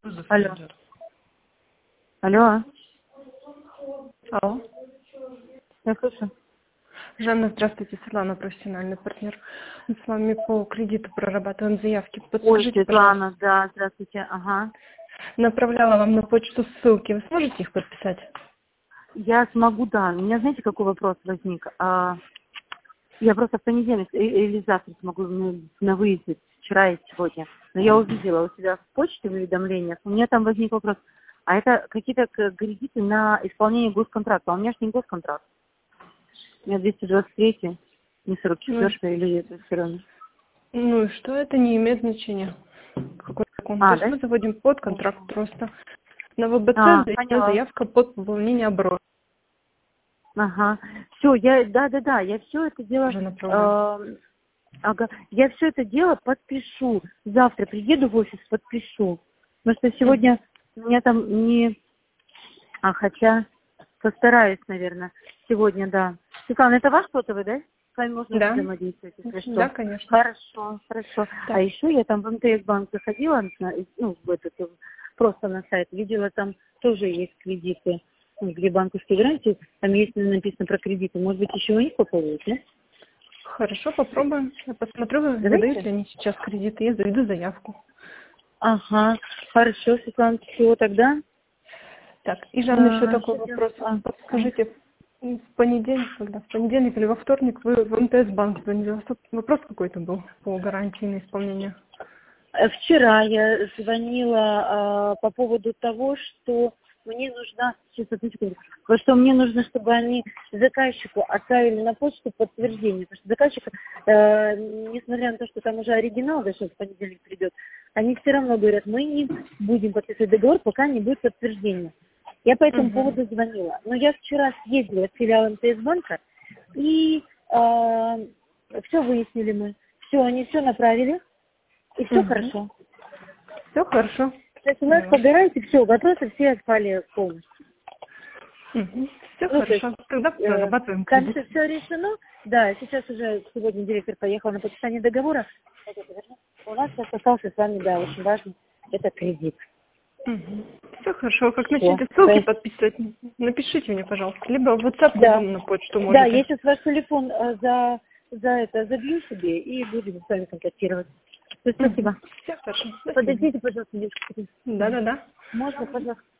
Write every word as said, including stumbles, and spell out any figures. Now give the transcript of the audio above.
Алло. Алло. Алло. Я слышу. Жанна, здравствуйте, Светлана, профессиональный партнер. Мы с вами по кредиту прорабатываем заявки. Ой, Подскажите, Светлана, пожалуйста. да, здравствуйте. Ага. Направляла вам на почту ссылки. Вы сможете их подписать? Я смогу, да. У меня, знаете, какой вопрос возник? А, я просто в понедельник и- или завтра смогу на, на выезде, вчера и сегодня. Но я увидела у себя в почте в уведомлениях. У меня там возник вопрос. А это какие-то к- кредиты на исполнение госконтракта. А у меня же не госконтракт. У меня двести двадцать три, не сорок Ну, четыре или это все равно. ну и что, это не имеет значения. Какой закон. То А, есть да? мы заводим под контракт Хорошо. просто. На ВБЦ А, заявлена поняла. заявка под пополнение оборота. Ага. Все, я, да, да, да, я все это дело, Уже направляла. э, ага, я все это дело подпишу. Завтра приеду в офис, подпишу. Потому что Мгм. сегодня у меня там не, а хотя постараюсь, наверное, сегодня, да. Светлана, это ваш сотовый, да? С вами можно Да. взаимодействовать, если Да, что. конечно. Хорошо, хорошо. А Так. еще я там в МТС-банк заходила, на- ну, в этот, э, просто на сайт, видела, там тоже есть кредиты, ну, где банковские гарантии, там есть написано про кредиты. Может быть, еще у них попробовать, да? Хорошо, попробуем. Я посмотрю, выдают Давайте. ли они сейчас кредиты. Я заведу заявку. Ага, хорошо, Светлана, всего тогда. Так, и, Жанна, еще А, такой что вопрос. делать? А, а. Подскажите, в понедельник, когда в понедельник или во вторник вы в МТС-банк звонили, у вас тут вопрос какой-то был по гарантии на исполнение? Э, Вчера я звонила э, по поводу того, что мне нужно, сейчас, одну секунду, вот что мне нужно, чтобы они заказчику отправили на почту подтверждение, потому что заказчик, э, несмотря на то, что там уже оригинал даже в понедельник придет, они все равно говорят, мы не будем подписывать договор, пока не будет подтверждения. Я по этому Угу. поводу звонила. Но я вчера съездила в филиал МТС-банка, и э, все выяснили мы. Все, они все направили. И все Угу. хорошо. Все хорошо. То есть у нас по Поняла. гарантии все, вопросы все отпали полностью. Угу. Все Ну, то есть хорошо. Тогда э, прорабатываем там кредит. все, все решено. Да, сейчас уже сегодня директор поехал на подписание договора. Вот это, верно? У нас сейчас остался с вами, да, очень важно, это кредит. Угу. Все хорошо. Как Все. начнете ссылки подписывать, напишите мне, пожалуйста. Либо в WhatsApp, либо Да. на почту Да, я можете. сейчас ваш телефон э, за, за это забью себе и будем с вами контактировать. Все, Угу. спасибо. Все хорошо. До свидания. Подождите, пожалуйста, девушка. Да-да-да. Можно, пожалуйста.